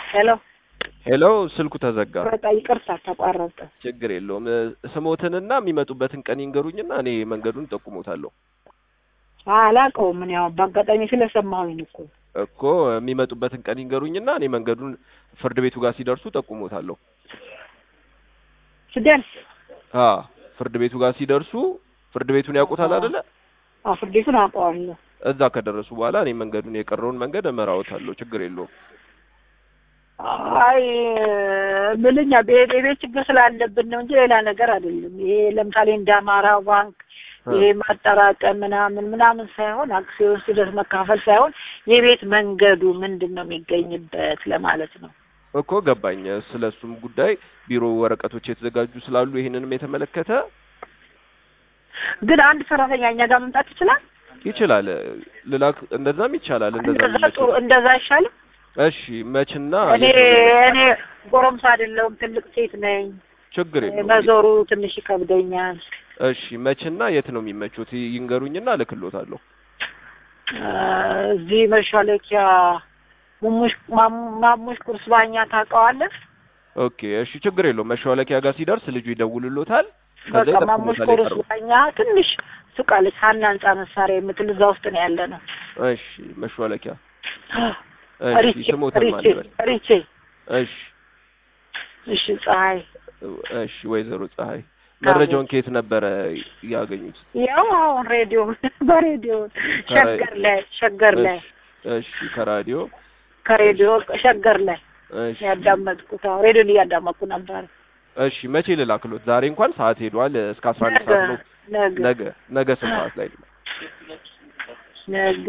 ሄሎ ስልኩ ተዘጋ በጣም ይቅርታ ተቋረጠ ችግር የለውም ስሞትንና የሚመጡበትን ቀን ይንገሩኝና እኔ መንገዱን ጠቁሞታለሁ አላቀው ምን ያው ባጋጣሚ ስለሰማሁኝ እኮ የሚመጡበትን ቀን ይንገሩኝና እኔ መንገዱን ፍርድ ቤቱ ጋር ሲደርሱ ጠቁሞታለሁ ሲደርስ ፍርድ ቤቱ ጋር ሲደርሱ ፍርድ ቤቱን ያውቁታል አይደለ ፍርድ ቤቱን አውቀዋለሁ እዛ ከደረሱ በኋላ እኔ መንገዱን የቀረውን መንገድ እመራዎታለሁ ችግር የለውም አይ ምንኛ ቤት ችግር ስላለብን ነው እንጂ ሌላ ነገር አይደለም ይሄ ለምሳሌ እንዳማራ ባንክ ይሄ ማጠራቀም ምናምን ሳይሆን አክሲዮን ሲደርስ መካፈል ሳይሆን የቤት መንገዱ ምንድነው የሚገኝበት ለማለት ነው እኮ ገባኝ ስለሱም ጉዳይ ቢሮ ወረቀቶች የተዘጋጁ ስላሉ ይሄንንም የተመለከተ ግን አንድ ሰራተኛ እኛ ጋር መምጣት ይችላል ልላክ እንደዛም ይቻላል እንደዛ ይሻላል እሺ መችና እኔ ጎረምሳ አይደለም ትልቅ ሴት ነኝ ችግር የለውም መዞሩ ትንሽ ይከብደኛል እሺ መችና የት ነው የሚመቹት ይንገሩኝና ልክሎታለሁ እዚህ መሻለኪያ ማሙሽ ቁርስ ባኛ ታውቀዋለህ ኦኬ እሺ ችግር የለውም መሻለኪያ ጋር ሲደርስ ልጁ ይደውልሎታል ከዛ ማሙሽ ቁርስ ባኛ ትንሽ ሱቃለች ሀና ህንጻ መሳሪያ የምትል እዛ ውስጥ ነው ያለነው እሺ መሻለኪያ ሪቼ እሺ ፀሐይ እሺ ወይዘሮ ፀሐይ መረጃውን ከየት ነበር ያገኙት ያው ሬዲዮ በሬዲዮ ሸገር ላይ እሺ ከሬዲዮ ሸገር ላይ እሺ ያዳመጥኩት ሬዲዮን እያዳመጥኩ ነበር እሺ መቼ ልላክሎት ዛሬ እንኳን ሰዓት ሄዷል እስከ 11 ሰዓት ነው ነገ ስንት ሰዓት ላይ ነው ነገ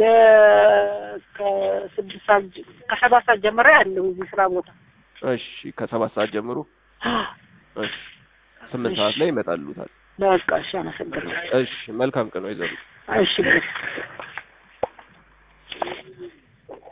ከ7 ሰዓት ጀምሮ ያለው እዚህ ስራ ቦታ እሺ ከ7 ሰዓት ጀምሮ እሺ 8 ሰዓት ላይ ይመጣሉታል በቃ እሺ አመሰግናለሁ እሺ መልካም ቀን ወይዘሮ እሺ